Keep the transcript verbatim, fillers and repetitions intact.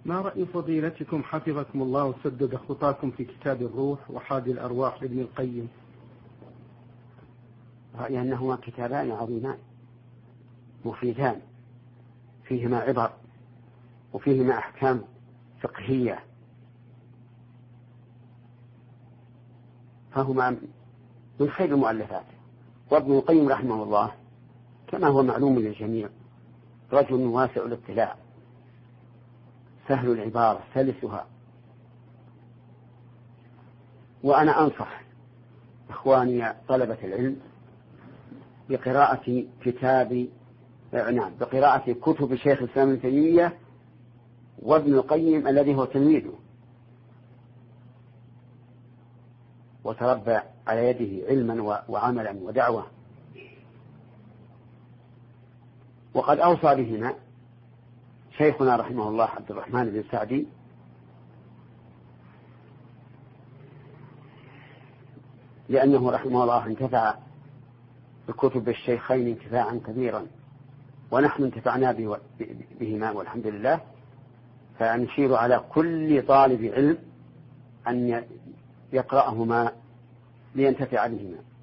ما رأي فضيلتكم حفظكم الله وسدد خطاكم في كتاب الروح وحادي الأرواح لابن القيم؟ رأي أنهما كتابان عظيمان مفيدان فيهما عبر وفيهما أحكام فقهية، فهما من خير المؤلفات. وابن القيم رحمه الله كما هو معلوم للجميع رجل واسع الاطلاع سهل العبارة سلسها. وأنا أنصح إخواني طلبة العلم بقراءة كتاب نعم بقراءة كتب شيخ الإسلام ابن تيمية وابن القيم الذي هو تلميذه وتربى على يده علما وعملا ودعوة، وقد أوصى بهما شيخنا رحمه الله عبد الرحمن بن سعدي لأنه رحمه الله انتفع بكتب الشيخين انتفاعا كبيرا، ونحن انتفعنا بهما والحمد لله. فنشير على كل طالب علم أن يقرأهما لينتفع بهما.